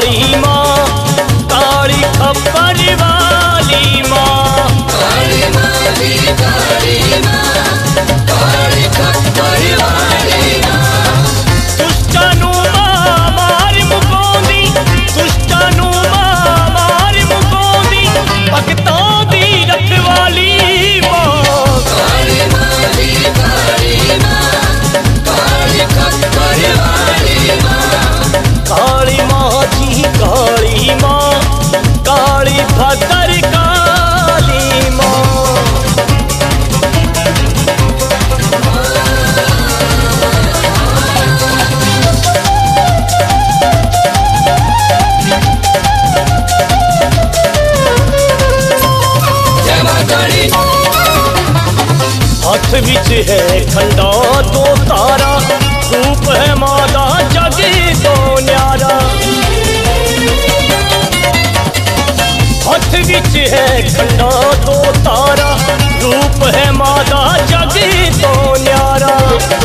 काली माँ, काली खप्पर वाली माँ। काली माँ जी काली माँ, काली खप्पर वाली माँ। दुष्टानु माँ मार मुकोंदी, दुष्टानु माँ मार मुकोंदी, भक्तों दी रखवाली माँ। काली माँ जी काली माँ, काली खप्पर वाली माँ। काली माँ जी काली माँ, काली भद्र काली माँ। जय माँ काली। हाथ विच है खंडा तो तारा, रूप है मादा जगे तो न्यारा। हाथ विच है खंडा तो तारा, रूप है मादा जगे तो न्यारा।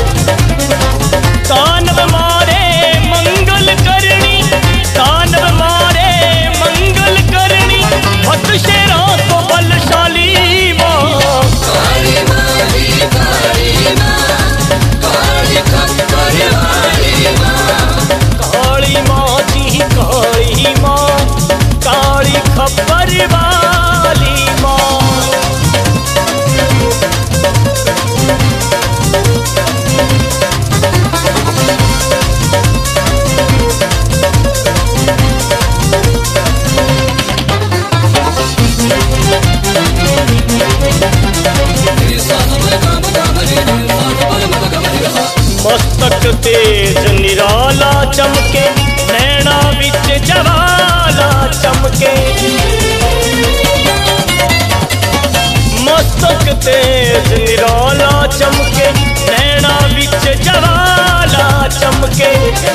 दानव मारे मंगल करनी, दानव मारे मंगल करनी, भक्त शेरा तो बलशाली माँ। काली माँ जी काली माँ, काली खप्पर वाली माँ। काली माँ जी काली माँ, काली खप्पर वाली माँ। मस्तक तेज निराला चमके, नैना विच जवाला चमके। मस्तक तेज निराला चमके, नैना विच जवाला चमके।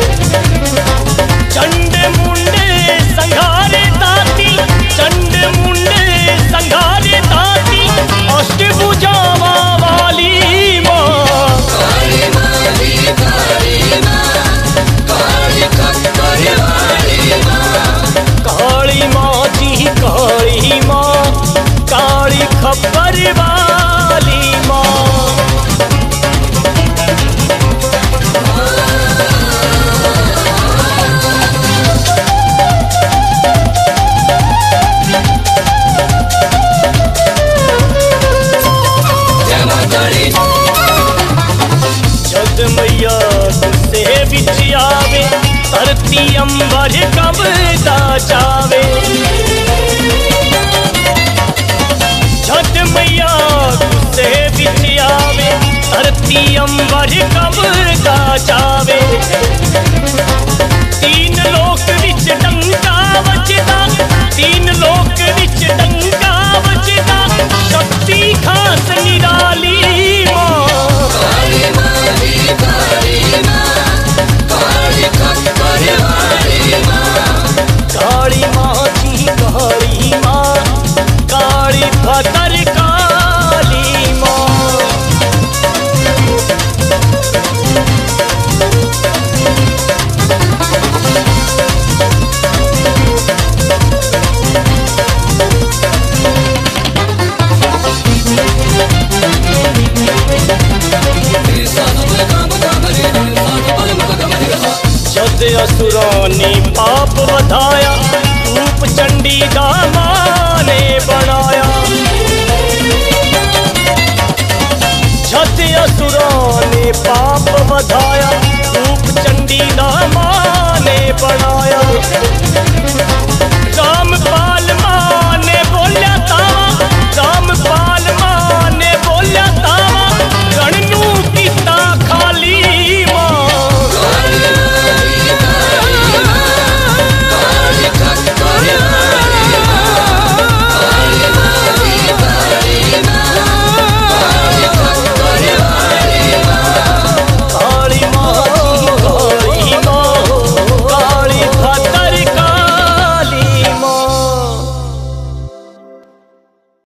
चंड मुंडे संघारे ताती, चंड मुंडे संघारे ताती, अष्टभुजावा वाली माँ। काली माँ जी काली माँ, काली खप्पर वाली माँ। काली माँ जी काली माँ, काली खप्पर वाली माँ। जय माँ काली। जद मैया गुस्से विच आवे, धरती अंबर कबदा जावे। जद मैया गुस्से विच आवे, धरती अंबर कबदा जावे। तीन लोक विच डंका बजदा, तीन लोक विच डंका बजदा, शक्ति खास निराली माँ। काली माँ जी काली माँ, काली खप्पर वाली माँ। काली माँ जी काली माँ, काली भद्र काली माँ। जद असुरानी पाप वधाया, रूप चंडी दा मां ने बनाया। जद असुरानी पाप वधाया,